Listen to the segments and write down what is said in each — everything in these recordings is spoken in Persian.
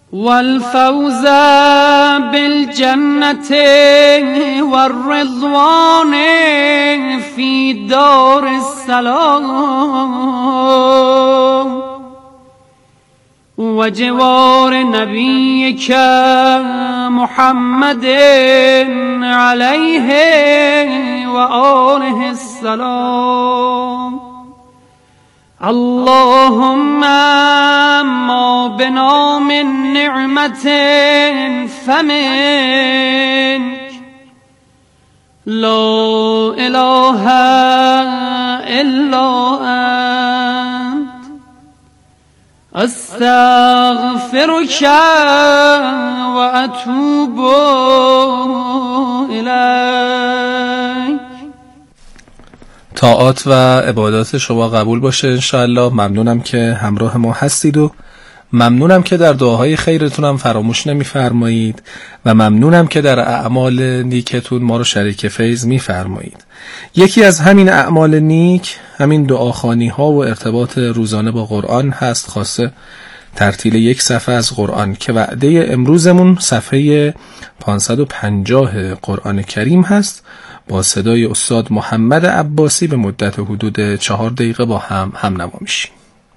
والفوز بالجنة والرضوان في دار السلام وجوار نبيك محمد عليه وآله السلام. اللهم ما بنا من نعمة فمنك لا إله إلا أنت أستغفرك وأتوب إليك. طاعات و عبادات شما قبول باشه انشاءالله. ممنونم که همراه ما هستید و ممنونم که در دعاهای خیرتونم فراموش نمی‌فرمایید و ممنونم که در اعمال نیکتون ما رو شریک فیض می‌فرمایید. یکی از همین اعمال نیک همین دعاخوانی ها و ارتباط روزانه با قرآن هست، خاصه ترتیل یک صفحه از قرآن که وعده امروزمون صفحه 550 قرآن کریم هست. با صدای استاد محمد عباسی به مدت حدود 4 دقیقه با هم نوا میشیم.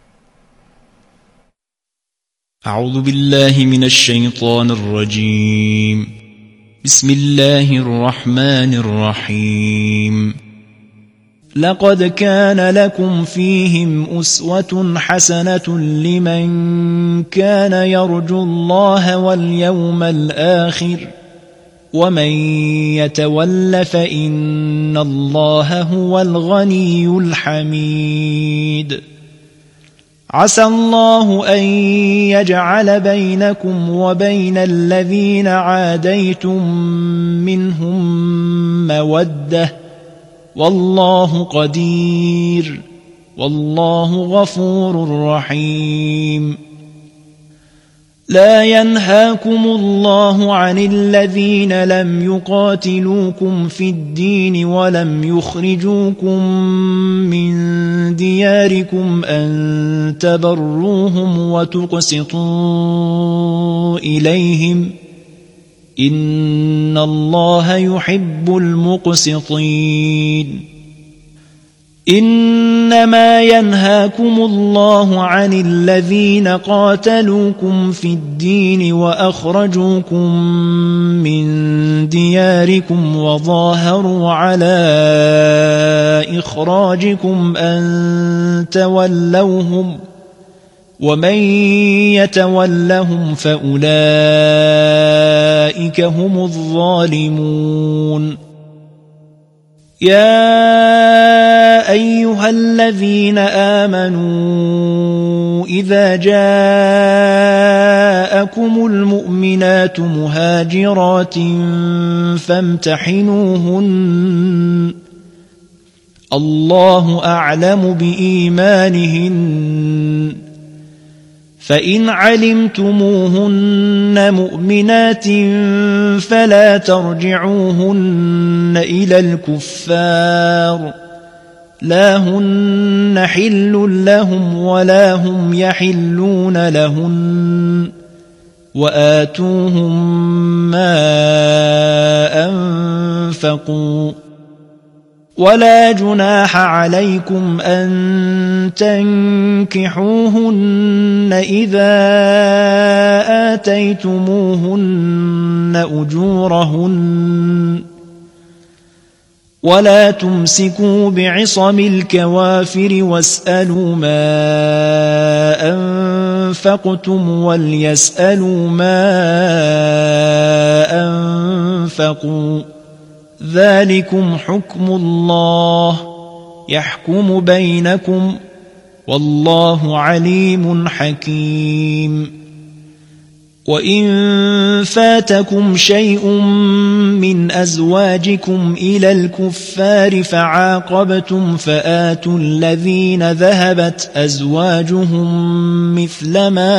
اعوذ بالله من الشیطان الرجیم. بسم الله الرحمن الرحیم. لقد كان لكم فيهم أسوة حسنة لمن كان يرجو الله واليوم الآخر ومن يتول فإن الله هو الغني الحميد. عسى الله أن يجعل بينكم وبين الذين عاديتم منهم مودة والله قدير والله غفور رحيم. لا ينهاكم الله عن الذين لم يقاتلوكم في الدين ولم يخرجوكم من دياركم أن تبروهم وتقسطوا إليهم إن الله يحب المقسطين. إنما ينهاكم الله عن الذين قاتلوكم في الدين وأخرجوكم من دياركم وظاهروا على إخراجكم أن تولوهم ومن يتولهم فأولئك هم الظالمون. يا أيها الذين آمنوا إذا جاءكم المؤمنات مهاجرات فامتحنوهن الله أعلم بإيمانهن فإن علمتموهن مؤمنات فلا ترجعوهن إلى الكفار لا هن حل لهم ولا هم يحلون لهن وآتوهم ما أنفقوا ولا جناح عليكم أن تنكحوهن إذا آتيتموهن أجورهن ولا تمسكوا بعصم الكوافر واسألوا ما أنفقتم وليسألوا ما أنفقوا ذلكم حكم الله يحكم بينكم والله عليم حكيم. وإن فاتكم شيء من أزواجكم إلى الكفار فعاقبتم فآتوا الذين ذهبت أزواجهم مثل ما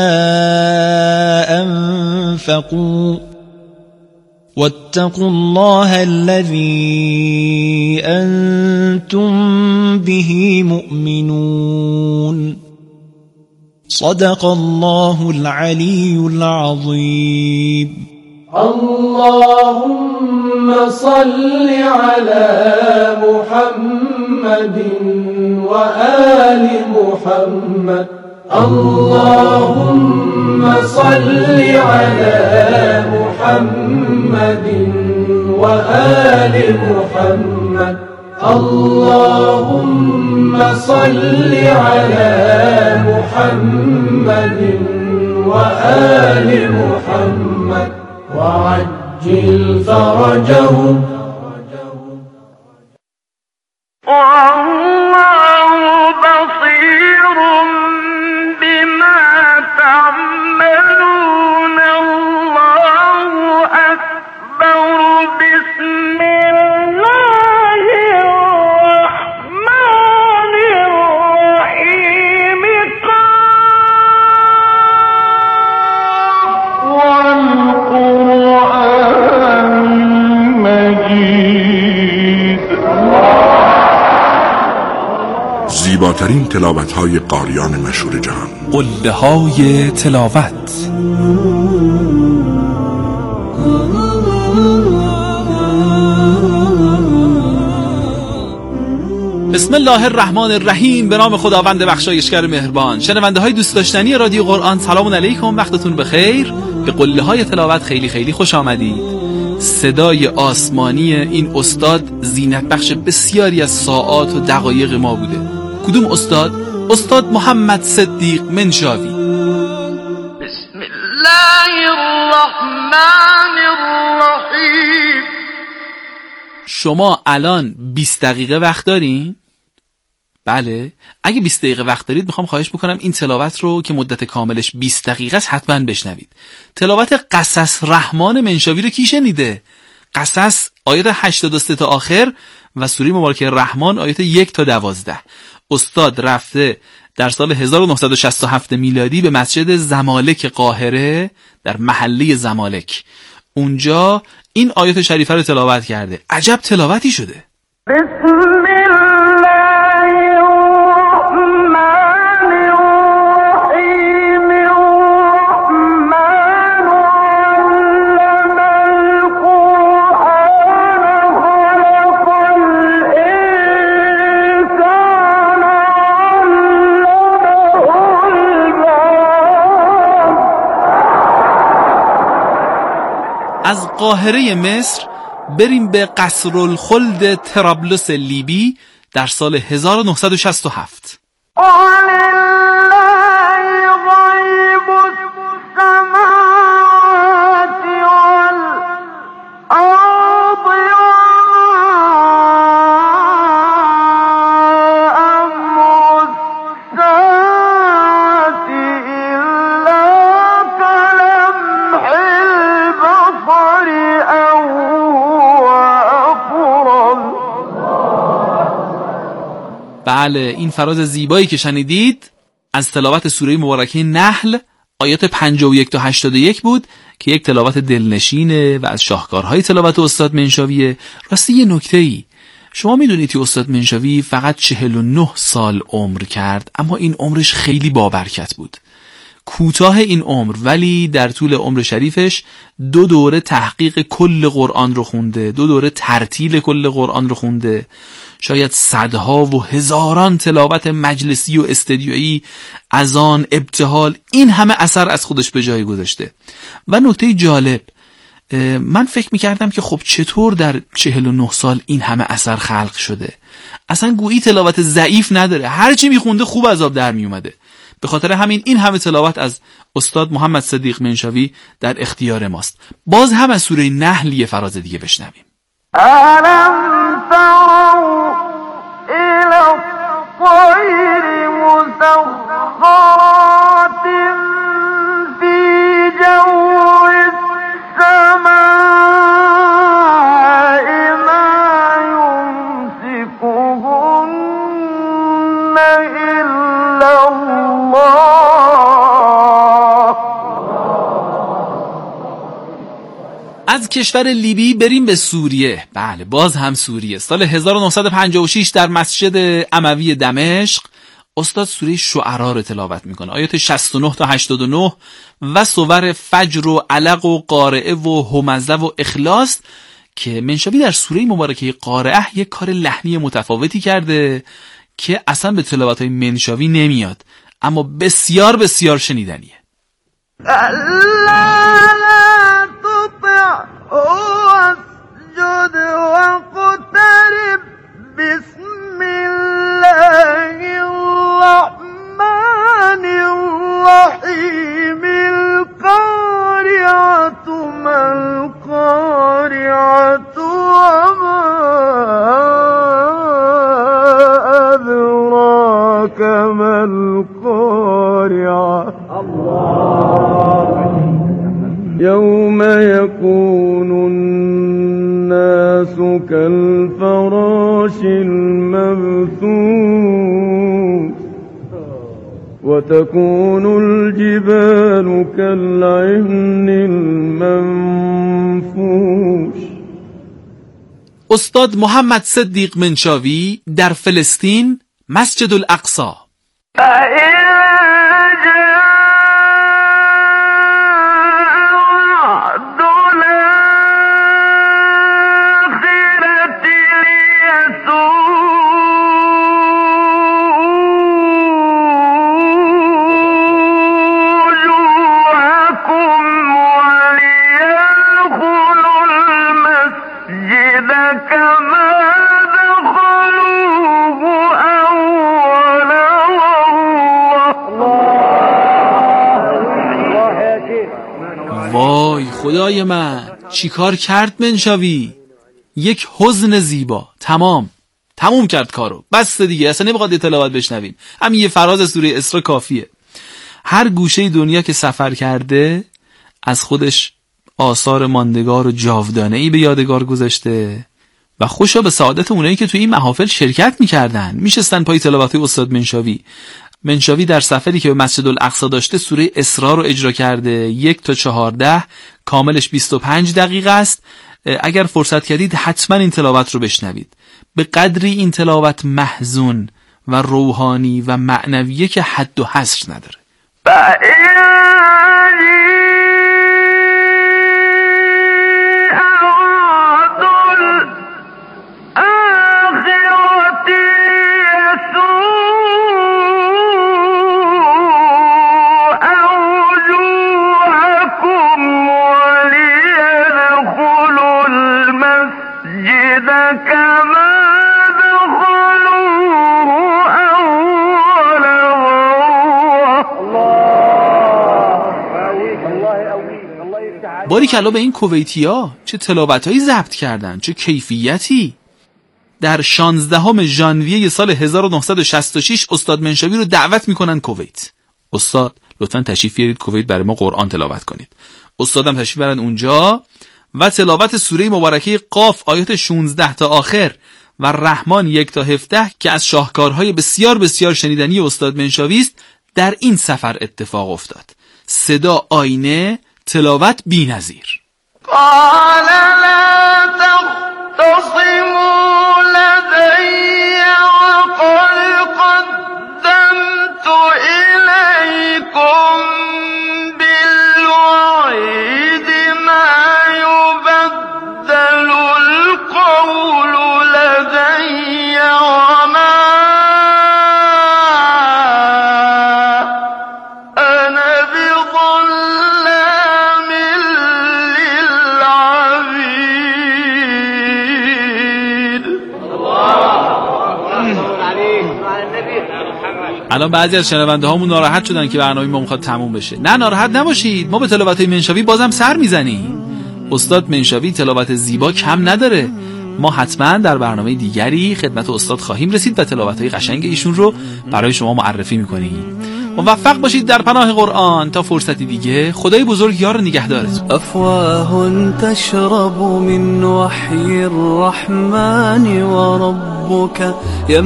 أنفقوا واتقوا الله الذي أنتم به مؤمنون. صدق الله العلي العظيم. اللهم صل على محمد وآل محمد. اللهم صل على محمد وآل محمد. اللهم صل على محمد وآل محمد وعجل فرجهم. والله بصير بما تعملون. الله أكبر. بسم الله الرحمن الرحيم. والقرآن المجيد. زیباترین تلاوت‌های قاریان مشهور جهان. قله‌های تلاوت. بسم الله الرحمن الرحیم. به نام خداوند بخشایشگر مهربان. شنونده های دوست داشتنی رادیو قرآن، سلام علیکم، وقتتون بخیر. به قله‌های تلاوت خیلی خیلی خوش آمدید. صدای آسمانی این استاد زینت بخش بسیاری از ساعات و دقایق ما بوده. کدوم استاد؟ استاد محمد صدیق منشاوی. بسم الله الرحمن الرحیم. شما الان 20 دقیقه وقت دارین؟ بله. اگه 20 دقیقه وقت دارید میخوام خواهش بکنم این تلاوت رو که مدت کاملش 20 دقیقه است حتما بشنوید. تلاوت قصص رحمان منشاوی رو کی شنیده؟ قصص آیات 83 تا آخر و سوره مبارکه رحمان آیات 1 تا 12. استاد رفته در سال 1967 میلادی به مسجد زمالک قاهره در محله زمالک. اونجا این آیات شریفه رو تلاوت کرده. عجب تلاوتی شده. بسم الله الرحمن الرحیم. الرحمن علم القرآن خلق الإنسان علمه البيان. از قاهره مصر بریم به قصر الخلد طرابلس لیبی در سال 1967. بله، این فراز زیبایی که شنیدید از تلاوت سوره مبارکه نحل آیات 51 تا 81 بود که یک تلاوت دلنشینه و از شاهکارهای تلاوت استاد منشاویه. راستی یه نکته‌ای، شما میدونید که استاد منشاوی فقط 49 سال عمر کرد، اما این عمرش خیلی بابرکت بود. کوتاه این عمر ولی در طول عمر شریفش 2 دوره تحقیق کل قرآن رو خونده، 2 دوره ترتیل کل قرآن رو خونده، شاید صدها و هزاران تلاوت مجلسی و استدیویی، اذان، ابتهال، این همه اثر از خودش به جای گذاشته. و نکته جالب، من فکر میکردم که خب چطور در 49 سال این همه اثر خلق شده. اصلا گویی تلاوت ضعیف نداره، هرچی میخونده خوب از آب در میومده. به خاطر همین این همه تلاوت از استاد محمد صدیق منشاوی در اختیار ماست. باز هم از سوره نحل یه فراز دیگه بشنویم. ألم تروا إلى الطير مسخرات في جو السماء ما يمسكهن إلا الله. از کشور لیبی بریم به سوریه. بله، باز هم سوریه. سال 1956 در مسجد اموی دمشق استاد سوره شعرا رو تلاوت میکنه، آیات 69 تا 89 و سور فجر و علق و قارعه و همزه و اخلاص که منشاوی در سوره مبارکه قارعه یک کار لحنی متفاوتی کرده که اصلا به تلاوت‌های منشاوی نمیاد، اما بسیار بسیار شنیدنیه. لا تطع واسجد واقترب بسم الله الرحمن الرحيم القارعة ما القارعة وما أدراك ما القارعة يوم يكون الناس كالفراش المبثوث وتكون الجبال كالعهن المنفوش. استاد محمد صدیق منشاوی در فلسطین، مسجد الاقصی. وای خدای من، چی کار کرد منشاوی؟ یک حزن زیبا. تموم کرد کارو، بس دیگه، اصلا نمیخواد تلاوت بشنویم، همین یه فراز سوره اسراء کافیه. هر گوشه دنیا که سفر کرده از خودش آثار ماندگار و جاودانه‌ای به یادگار گذاشته و خوشا به سعادت اونایی که توی این محافل شرکت میکردن، میشستن پای تلاوت استاد منشاوی. منشاوی در سفری که به مسجد الاقصی داشته سوره اسراء رو اجرا کرده، 1 تا 14، کاملش 25 دقیقه است. اگر فرصت کردید حتما این تلاوت رو بشنوید. به قدری این تلاوت محزون و روحانی و معنویه که حد و حصر نداره. باریکلا به این کویتیا، چه تلاوتایی ضبط کردن، چه کیفیتی. در 16 ژانویه سال 1966 استاد منشاوی رو دعوت میکنن کویت. استاد لطفاً تشریف بیارید کویت برای ما قرآن تلاوت کنید. استادم تشریف برن اونجا و تلاوت سوره مبارکه قاف آیات 16 تا آخر و رحمان 1 تا 17 که از شاهکارهای بسیار بسیار شنیدنی استاد منشاوی است در این سفر اتفاق افتاد. صدا آینه، تلاوت بی‌نظیر. قال لا تختصموا لدي وقد قدمت إليكم بالوعيد ما يبدل القول لدي وما أنا بظلام للعبيد. الان بعضی از شنونده هامون ناراحت شدن که برنامه ما میخواد تموم بشه. نه ناراحت نباشید، ما به تلاوت منشاوی بازم سر میزنیم. استاد منشاوی تلاوت زیبا کم نداره. ما حتما در برنامه دیگری خدمت استاد خواهیم رسید و تلاوت‌های قشنگ ایشون رو برای شما معرفی می‌کنیم. موفق باشید در پناه قرآن. تا فرصتی دیگه، خدای بزرگ یار نگهدارتون. أفواه تشرب من وحي الرحمن وربك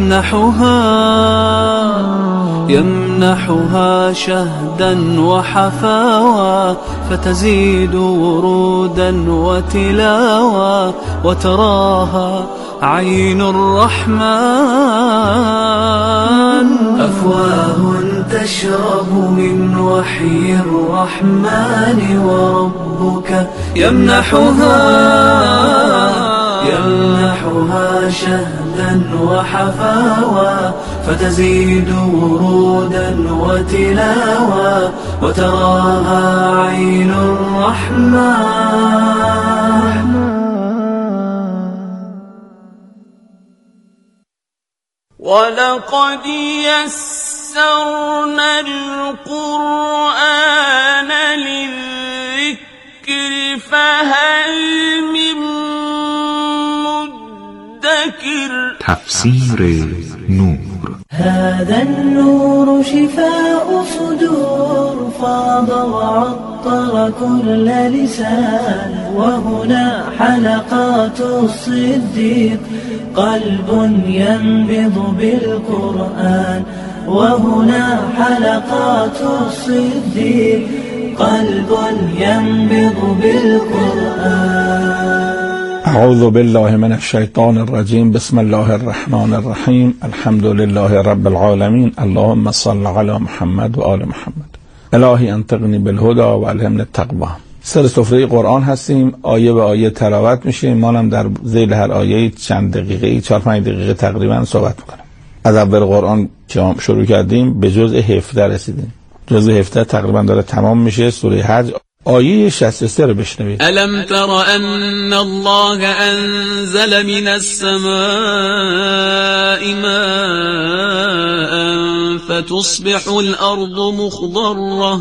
يمنحها شهدا وحفاوى فتزيد ورودا وتلاوى عين الرحمن أفواه تشرب من وحي الرحمن وربك يمنحها شهدا وحفاوى فتزيد ورودا وتلاوى وتراها عين الرحمن. ولقد يسرنا القرآن للذكر فهل من مدكر. تفسیر نور. هذا النور شفاء صدور فاض وعطر كل لسان وهنا حلقات الصديق قلب ينبض بالقرآن وهنا حلقات الصديق قلب ينبض بالقرآن. اعوذ بالله من الشیطان الرجیم. بسم الله الرحمن الرحیم. الحمد لله رب العالمین. اللهم صل علی محمد و آل محمد. الهی انطقنی بالهدى و الهمنی التقوی. سر سفره قرآن هستیم، آیه به آیه تلاوت میشه. ما هم در ذیل هر آیه چند دقیقه 4-5 دقیقه تقریبا صحبت میکنیم. از اول قرآن که شروع کردیم به جزء 17 رسیدیم. جزء 17 تقریبا داره تمام میشه. سوره حج آیه 63 رو بشنوید. الم تر ان الله انزل من السماء ماء فتصبح الارض مخضره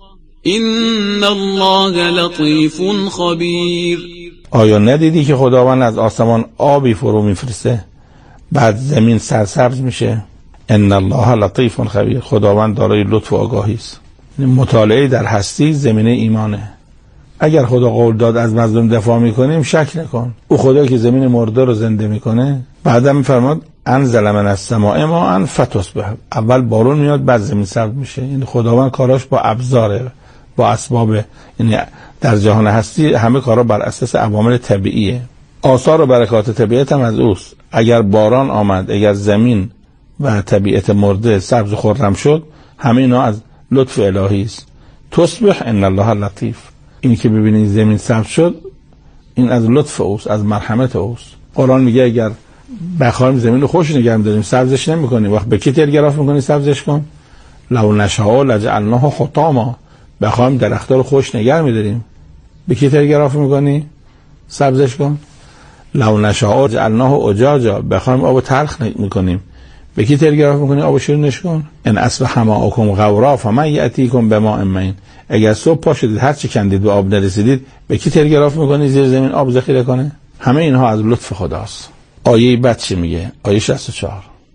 ان الله لطیف خبیر. آیا ندیدی که خداوند از آسمان آبی فرو میفرسته بعد زمین سرسبز میشه؟ ان الله لطیف خبیر. خداوند دارای لطف و آگاهی است. مطالعه در هستی زمینه ایمانه. اگر خدا قول داد از مظلوم دفاع میکنیم شک نکن. او خدایی که زمین مرده رو زنده میکنه. بعدم میفرماد انزل من السماء ماء فتصبح. اول بارون میاد بعد زمین سبز میشه. این خداوند کاراش با ابزاره، با اسباب. یعنی در جهان هستی همه کارا بر اساس عوامل طبیعیه. آثار و برکات طبیعت هم از اوست. اگر باران آمد، اگر زمین و طبیعت مرده سبز و خرم شد، همه اینا از لطف الهی است. تصبح ان الله لطیف. این که ببینید زمین سبز شد این از لطف اوست، از مرحمت اوست. قرآن میگه اگر بخوایم زمین رو خوش نگه داریم سبزش نمی‌کنیم، وقت به کی تلگراف می‌کنی سبزش کن؟ لو نشاء لجعلناه حطاما. بخوایم درخت‌ها رو خوش نگه می‌داریم به کی تلگراف می‌کنی؟ سبزش کن. لو نشاء جعلناه اجاجا. بخوایم آب تلخ می‌کنیم به کی تلگراف میکنی؟ آب شیرینش کن. ان اصبح ماؤکم غورا فمن یأتیکم بماء معین. اگر صبح پا شدید هر چی کندید به آب نرسیدید به کی تلگراف میکنی زیر زمین آب ذخیره کنه؟ همه اینها از لطف خداست. آیه بعد چی میگه؟ آیه 64.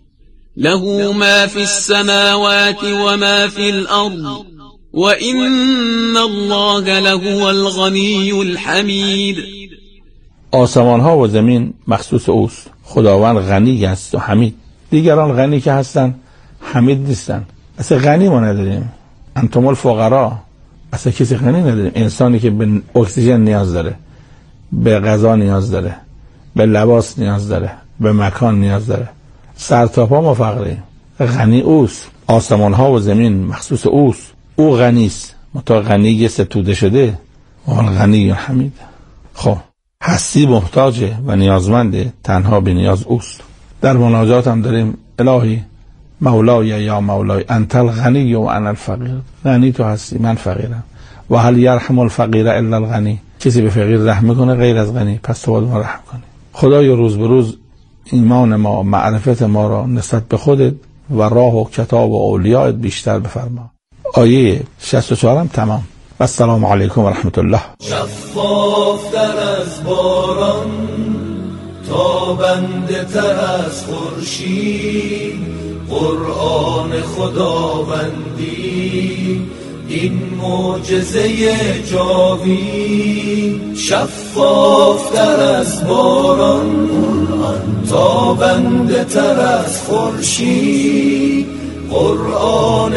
له ما فی السماوات و ما فی الارض و ان الله لهو الغنی الحمید. آسمان ها و زمین مخصوص اوست. خداوند غنی است و حمید. دیگران غنی که هستن حمید نیستن. اصلا غنی ما نداریم. انتم الفقراء. اصلا کسی غنی نداریم. انسانی که به اکسیژن نیاز داره، به غذا نیاز داره، به لباس نیاز داره، به مکان نیاز داره، سر تا پا ما فقریم. غنی اوست. آسمان ها و زمین مخصوص اوست. او غنی است. متا غنی ستوده شده و غنی و حمید. خب هستی محتاجه و نیازمنده، تنها به نیاز اوست. در مناجات هم داریم الهی مولای یا مولای انت الغنی و انا الفقیر. غنی تو هستی من فقیرم. و هل یرحم الفقیر الا الغنی. کسی به فقیر رحم میکنه غیر از غنی؟ پس تو باید ما رحم کنی. خدای روز به روز ایمان ما، معرفت ما را نسبت به خودت و راه و کتاب و اولیاءت بیشتر بفرما. آیه 64 هم تمام. و السلام علیکم و رحمت الله. شفافتر از باران، تابنده تر از خورشید، قرآن خداوندی این معجزه جاوید. شفافتر از باران، تابنده تر از خورشید، قرآن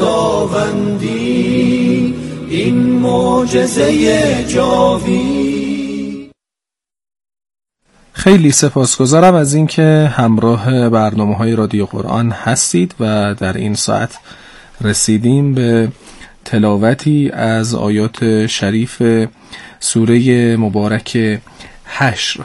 خداوندی این معجزه جاوید. خیلی سپاسگزارم از اینکه همراه برنامه‌های رادیو قرآن هستید و در این ساعت رسیدیم به تلاوتی از آیات شریف سوره مبارک حشر.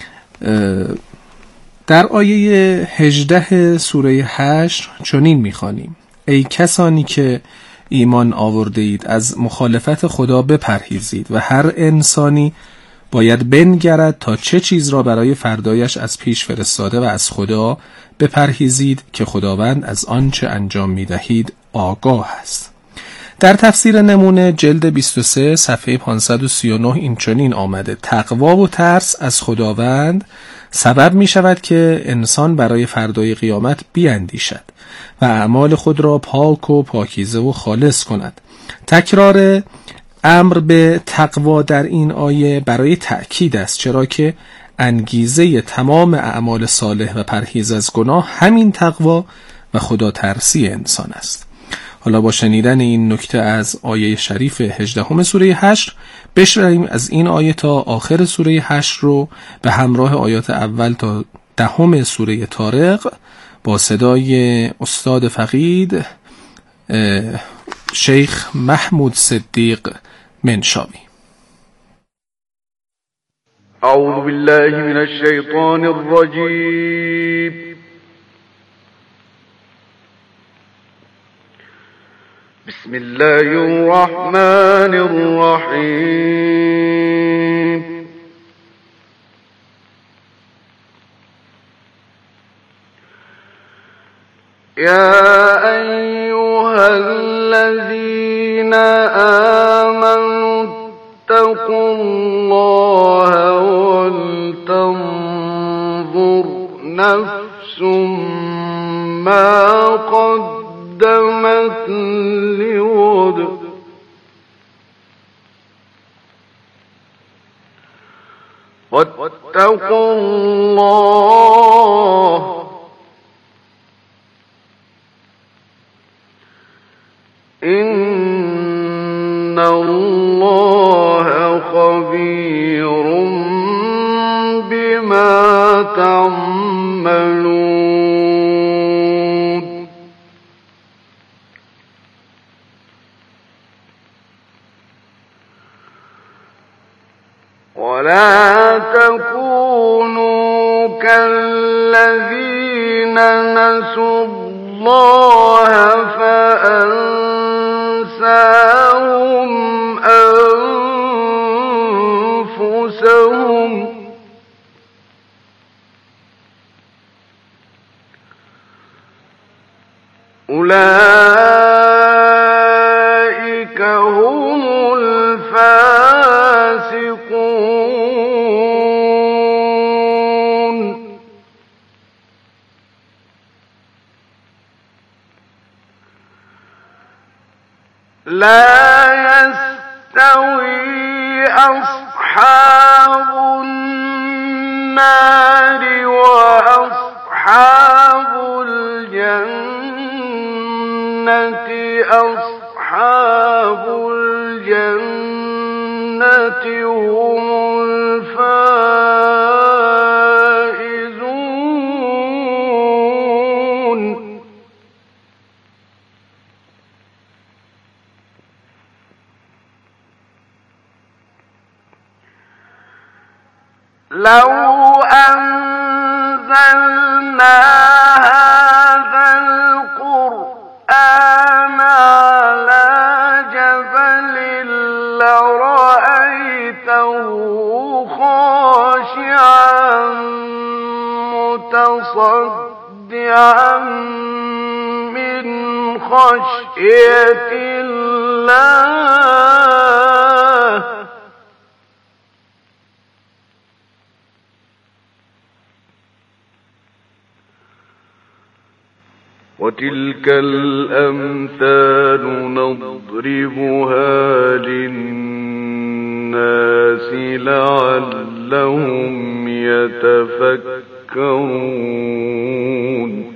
در آیه 18 سوره حشر چنین می‌خوانیم: ای کسانی که ایمان آورده اید از مخالفت خدا بپرهیزید و هر انسانی باید بنگرد تا چه چیز را برای فردایش از پیش فرستاده و از خدا بپرهیزید که خداوند از آنچه انجام می‌دهید آگاه است. در تفسیر نمونه جلد 23 صفحه 539 این چنین آمده: تقوا و ترس از خداوند سبب می شود که انسان برای فردای قیامت بیندیشد و اعمال خود را پاک و پاکیزه و خالص کند. تکرار امر به تقوا در این آیه برای تأکید است، چرا که انگیزه تمام اعمال صالح و پرهیز از گناه همین تقوا و خدا ترسی انسان است. حالا با شنیدن این نکته از آیه شریف 18 سوره حشر بشنویم از این آیه تا آخر سوره حشر رو به همراه آیات اول تا 10 سوره طارق با صدای استاد فقید شیخ محمود صدیق منشاوی. اعوذ بالله من الشیطان الرجیم. بسم الله الرحمن الرحیم. یا ایها الذین آمنوا اتقوا الله ولتنظر نفس ما قدمت لغد واتقوا الله إن الله خبير بما تعملون. ولا تكونوا كالذين نسوا الله فأنساهم أنفسهم أولئك هم الفاسقون. لا يستوي أصحاب النار وأصحاب الجنة أصحاب الجنة هم الفائزون. لو أنزلنا هذا القرآن على جبل لرأيته خاشعا متصدعا من خشية الله. وتلك الأمثال نضربها للناس لعلهم يتفكرون.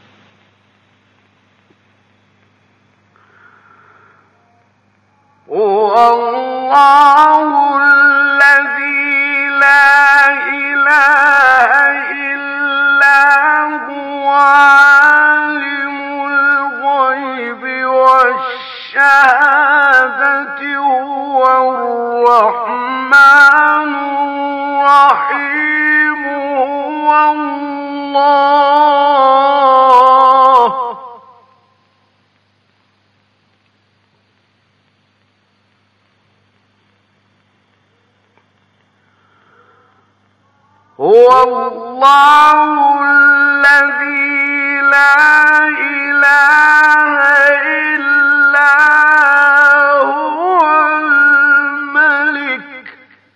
هو الله الذي لا إله هو الرحمن الرحيم هو الله الذي لا إله إلا هو الملك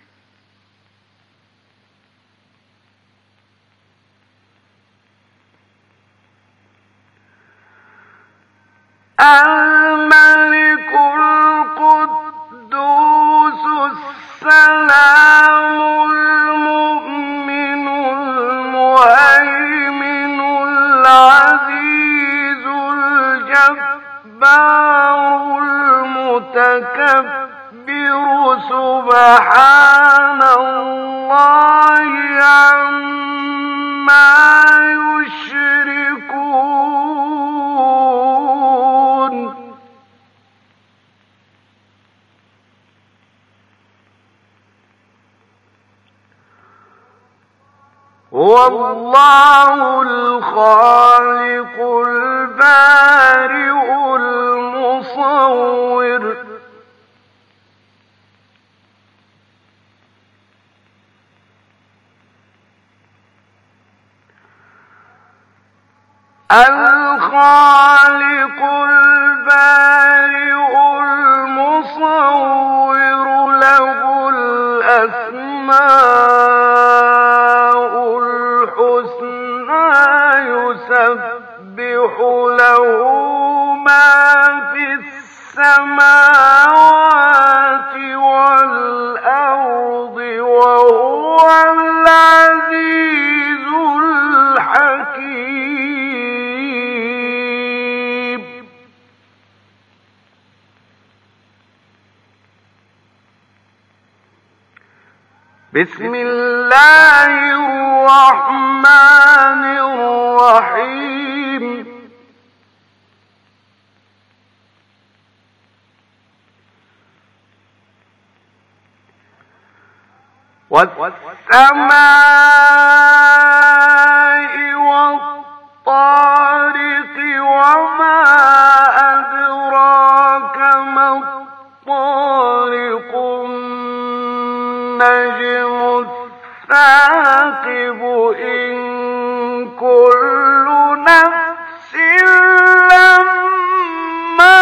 القدوس السلام المؤمن المهيمن العزيز الجبار المتكبر سبحان الله عما يشركون هو الله الخالق البارئ المصور الخالق البارئ المصور له الأسماء الحسنى يسبح له ما في السماوات والأرض وهو العزيز الحكيم بسم الله الرحمن الرحيم والسماء والطارق وما أدراك ما الطارق النجم الثاقب إن كل نفس لما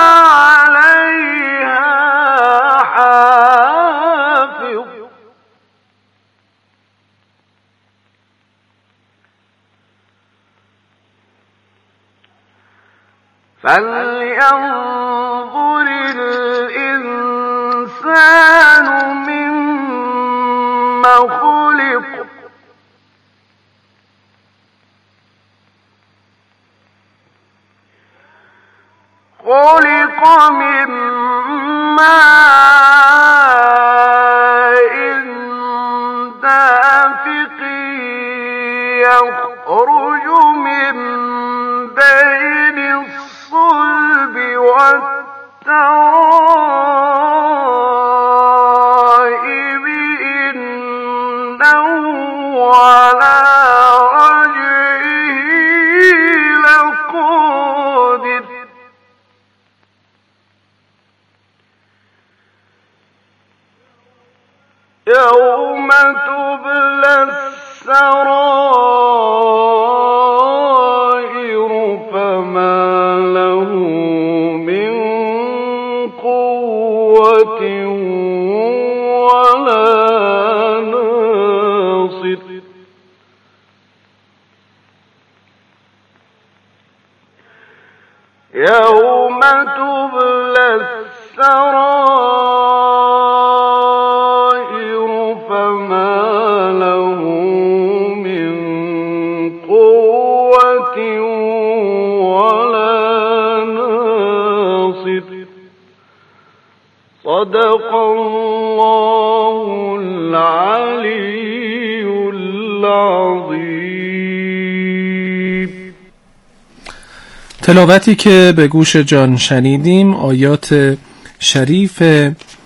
عليها حافظ فلينظر الإنسان مما خلق من ماء دافق يخرج من بين الصلب والترائب إنه على رجعه لقادر يوم تبلى السرائر فما له من قوة ولا ناصر يوم تبلى السرائر فما له من قوة ولا ناصر صدق الله العلي العظيم. تلاوتی که به گوش جان شنیدیم آیات شریف